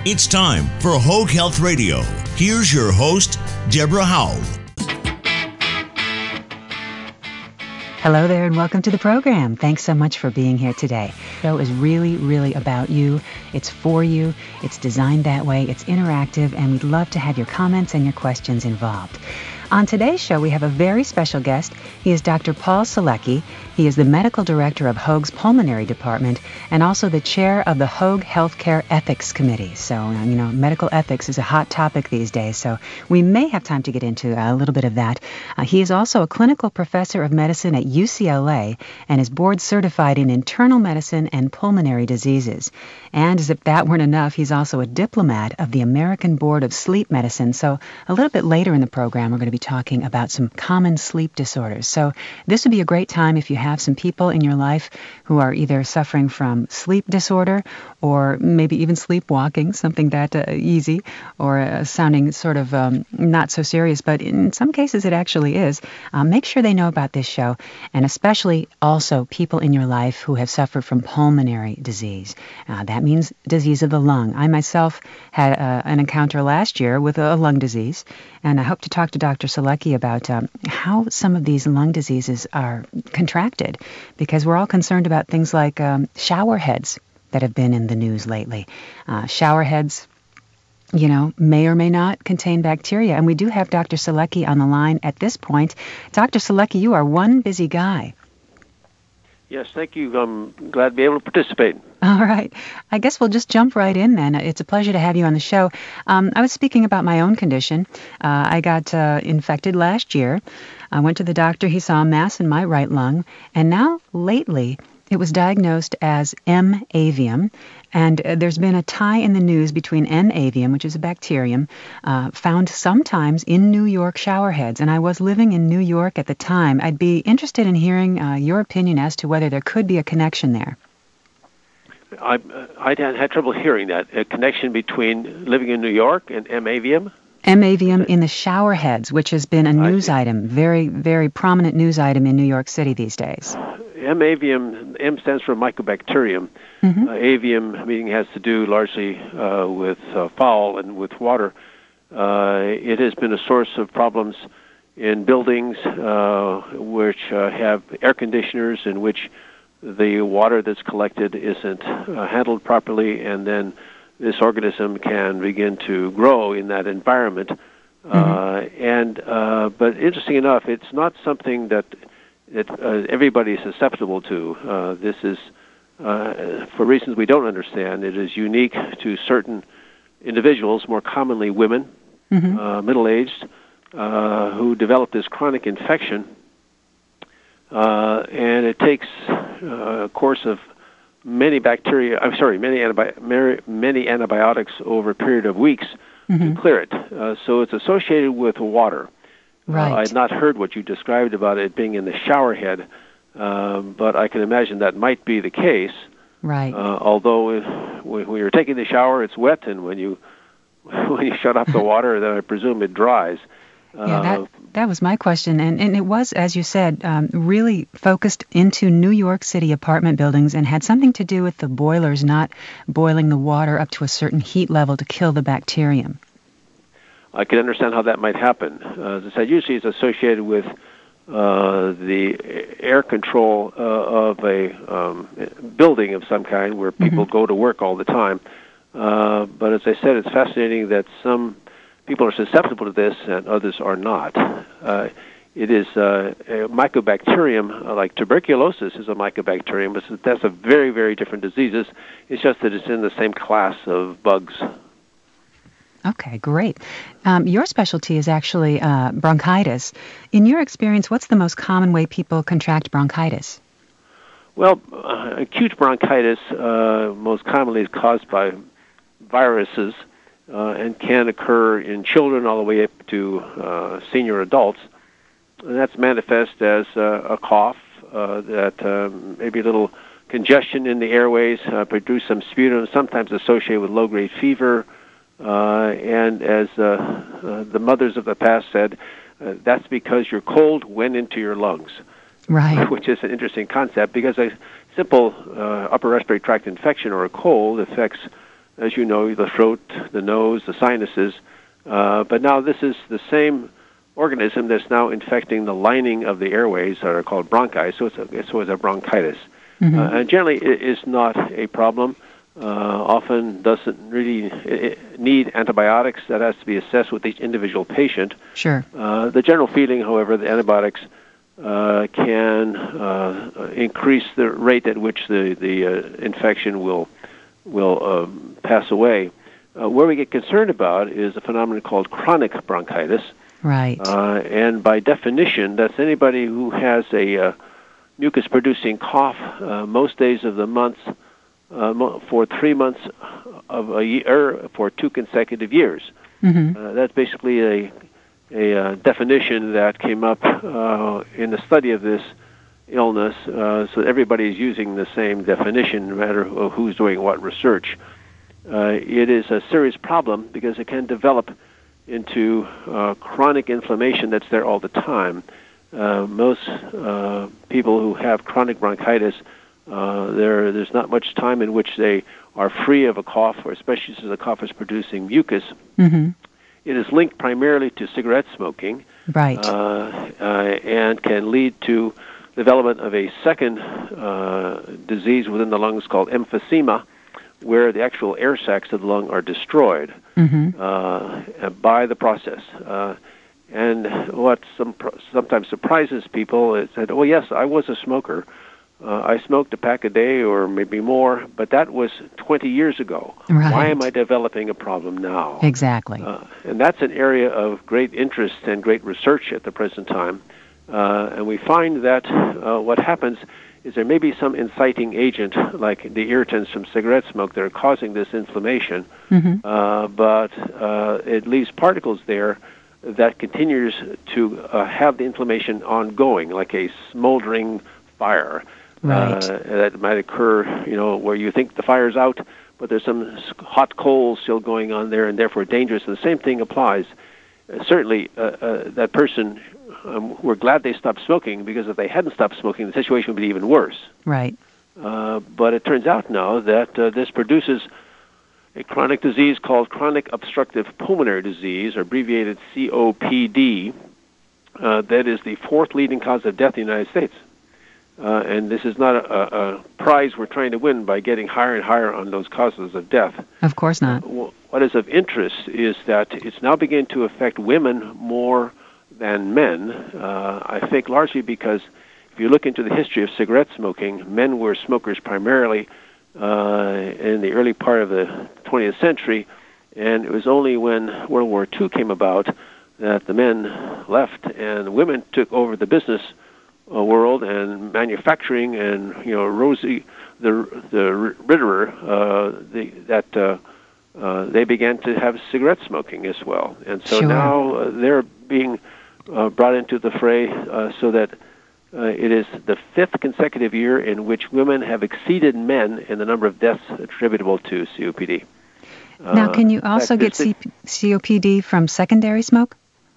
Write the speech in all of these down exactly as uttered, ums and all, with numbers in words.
It's time for Hoag Health Radio. Here's your host, Deborah Howell. Hello there and welcome to the program. Thanks so much for being here today. The show is really, really about you. It's for you. It's designed that way. It's interactive, and we'd love to have your comments and your questions involved. On today's show, we have a very special guest. He is Doctor Paul Selecki. He is the medical director of Hoag's Pulmonary Department and also the chair of the Hoag Healthcare Ethics Committee. So, you know, medical ethics is a hot topic these days, so we may have time to get into a little bit of that. Uh, he is also a clinical professor of medicine at U C L A and is board certified in internal medicine and pulmonary diseases. And as if that weren't enough, he's also a diplomat of the American Board of Sleep Medicine. So a little bit later in the program, we're going to be talking about some common sleep disorders. So this would be a great time if you have some people in your life who are either suffering from sleep disorder or maybe even sleepwalking, something that uh, easy or uh, sounding sort of um, not so serious, but in some cases it actually is. Uh, make sure they know about this show, and especially also people in your life who have suffered from pulmonary disease. Uh, that means disease of the lung. I myself had uh, an encounter last year with a lung disease, and I hope to talk to Doctor Selecki about um, how some of these lung diseases are contracted, because we're all concerned about things like um, shower heads that have been in the news lately. Uh, shower heads, you know, may or may not contain bacteria. And we do have Doctor Selecki on the line at this point. Doctor Selecki, you are one busy guy. Yes, thank you. I'm glad to be able to participate. All right. I guess we'll just jump right in then. It's a pleasure to have you on the show. Um, I was speaking about my own condition. Uh, I got uh, infected last year. I went to the doctor. He saw a mass in my right lung. And now, lately, it was diagnosed as M. avium, and uh, there's been a tie in the news between N. avium, which is a bacterium, uh, found sometimes in New York shower heads. And I was living in New York at the time. I'd be interested in hearing uh, your opinion as to whether there could be a connection there. I, I had trouble hearing that. A connection between living in New York and M. avium? M. avium in the shower heads, which has been a news item, very, very prominent news item in New York City these days. M. avium, M stands for mycobacterium. Mm-hmm. Uh, avium meaning has to do largely uh, with uh, fowl and with water. Uh, it has been a source of problems in buildings uh, which uh, have air conditioners in which the water that's collected isn't uh, handled properly, and then this organism can begin to grow in that environment. Mm-hmm. Uh, and uh, but interesting enough, it's not something that that uh, everybody is susceptible to. Uh, this is, uh, for reasons we don't understand, it is unique to certain individuals, more commonly women, mm-hmm. uh, middle-aged, uh, who develop this chronic infection. Uh, and it takes uh, a course of many bacteria, I'm sorry, many, antibi- many antibiotics over a period of weeks mm-hmm. to clear it. Uh, so it's associated with water. Right. Uh, I had not heard what you described about it being in the shower head, um, but I can imagine that might be the case. Right. Uh, although uh, when, when you're taking the shower, it's wet, and when you when you shut off the water, then I presume it dries. Uh, yeah, that that was my question, and and it was, as you said, um, really focused into New York City apartment buildings, and had something to do with the boilers not boiling the water up to a certain heat level to kill the bacterium. I can understand how that might happen. Uh, as I said, usually it's associated with uh, the air control uh, of a um, building of some kind where people mm-hmm. go to work all the time. Uh, but as I said, it's fascinating that some people are susceptible to this and others are not. Uh, it is uh, a mycobacterium, uh, like tuberculosis is a mycobacterium, but that's a very, very different diseases. It's just that it's in the same class of bugs. Okay, great. Um, your specialty is actually uh, bronchitis. In your experience, what's the most common way people contract bronchitis? Well, uh, acute bronchitis uh, most commonly is caused by viruses uh, and can occur in children all the way up to uh, senior adults. And that's manifest as uh, a cough, uh, that uh, maybe a little congestion in the airways, uh, produce some sputum, sometimes associated with low-grade fever. Uh, and as uh, uh, the mothers of the past said, uh, that's because your cold went into your lungs. Right. Which is an interesting concept because a simple uh, upper respiratory tract infection or a cold affects as you know, the throat, the nose, the sinuses. Uh, but now this is the same organism that's now infecting the lining of the airways that are called bronchi, so it's a, it's always a bronchitis. Mm-hmm. Uh, and generally it is not a problem. Uh, often doesn't really need antibiotics. That has to be assessed with each individual patient. Sure. Uh, the general feeling, however, the antibiotics uh, can uh, increase the rate at which the, the uh, infection will will um, pass away. Uh, where we get concerned about is a phenomenon called chronic bronchitis. Right. Uh, and by definition, that's anybody who has a uh, mucus-producing cough uh, most days of the month uh, for three months of a year for two consecutive years. Mm-hmm. Uh, that's basically a a uh, definition that came up uh, in the study of this illness, uh, so everybody is using the same definition, no matter who's doing what research. Uh, it is a serious problem because it can develop into uh, chronic inflammation that's there all the time. Uh, most uh, people who have chronic bronchitis, uh, there there's not much time in which they are free of a cough, or especially since the cough is producing mucus. Mm-hmm. It is linked primarily to cigarette smoking, right, uh, uh, and can lead to development of a second uh, disease within the lungs called emphysema, where the actual air sacs of the lung are destroyed mm-hmm. uh, by the process. Uh, and what some, sometimes surprises people is that, oh, yes, I was a smoker. Uh, I smoked a pack a day or maybe more, but that was twenty years ago. Right. Why am I developing a problem now? Exactly. Uh, and that's an area of great interest and great research at the present time. Uh, and we find that uh, what happens is there may be some inciting agent, like the irritants from cigarette smoke, that are causing this inflammation, mm-hmm. uh, but uh, it leaves particles there that continues to uh, have the inflammation ongoing, like a smoldering fire. Right. Uh, that might occur, you know, where you think the fire's out, but there's some hot coals still going on there, and therefore dangerous. And the same thing applies. Uh, certainly, uh, uh, that person, um, we're glad they stopped smoking, because if they hadn't stopped smoking, the situation would be even worse. Right. Uh, but it turns out now that uh, this produces a chronic disease called chronic obstructive pulmonary disease, or abbreviated C O P D, uh, that is the fourth leading cause of death in the United States. Uh, and this is not a, a prize we're trying to win by getting higher and higher on those causes of death. Of course not. Uh, what is of interest is that it's now beginning to affect women more than men, uh, I think largely because if you look into the history of cigarette smoking, men were smokers primarily uh, in the early part of the twentieth century, and it was only when World War Two came about that the men left and women took over the business Uh, world and manufacturing, and you know Rosie, the the Ritterer, uh, the, that uh, uh, they began to have cigarette smoking as well, and so sure. now uh, they're being uh, brought into the fray, uh, so that uh, it is the fifth consecutive year in which women have exceeded men in the number of deaths attributable to C O P D. Uh, now, can you also get C- C O P D from secondary smoke?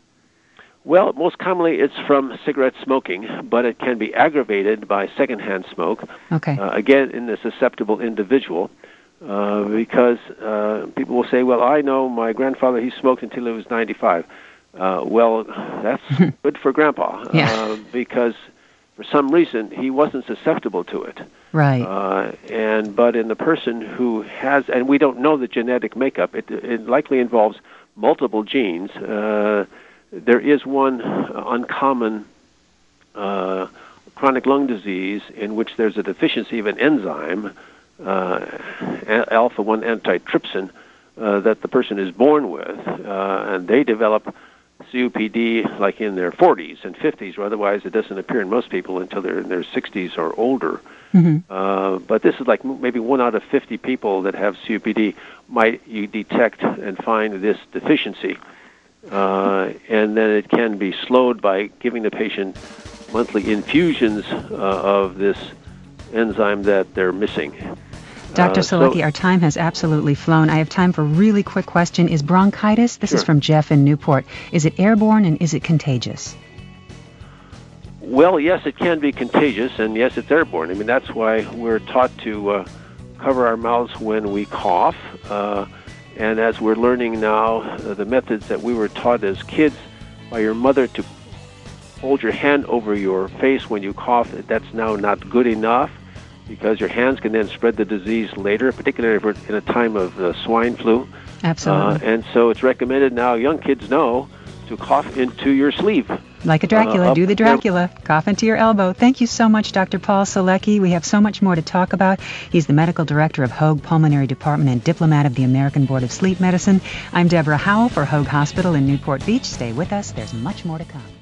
Well, most commonly it's from cigarette smoking, but it can be aggravated by secondhand smoke, okay. uh, again, in a susceptible individual, uh, because uh, people will say, well, I know my grandfather, he smoked until he was ninety-five. Uh, well, that's good for Grandpa, yeah. uh, because for some reason he wasn't susceptible to it. Right. Uh, and but in the person who has, and we don't know the genetic makeup, it, it likely involves multiple genes. Uh, There is one uncommon uh, chronic lung disease in which there's a deficiency of an enzyme, uh, alpha one antitrypsin, uh, that the person is born with, uh, and they develop C O P D like in their forties and fifties, or otherwise it doesn't appear in most people until they're in their sixties or older. Mm-hmm. Uh, but this is like maybe one out of fifty people that have C O P D might you detect and find this deficiency. Uh, and then it can be slowed by giving the patient monthly infusions uh, of this enzyme that they're missing. Doctor Uh, Salecki, so, our time has absolutely flown. I have time for a really quick question. Is bronchitis, this sure. is from Jeff in Newport, is it airborne and is it contagious? Well, yes, it can be contagious, and yes, it's airborne. I mean, that's why we're taught to uh, cover our mouths when we cough. Uh, and as we're learning now, uh, the methods that we were taught as kids by your mother to hold your hand over your face when you cough, that's now not good enough, because your hands can then spread the disease later, particularly if we're in a time of uh, swine flu. Absolutely. Uh, and so it's recommended now, young kids know, to cough into your sleeve. Like a Dracula, Uh, do the Dracula. Cough into your elbow. Thank you so much, Doctor Paul Selecki. We have so much more to talk about. He's the medical director of Hoag Pulmonary Department and diplomat of the American Board of Sleep Medicine. I'm Deborah Howell for Hoag Hospital in Newport Beach. Stay with us. There's much more to come.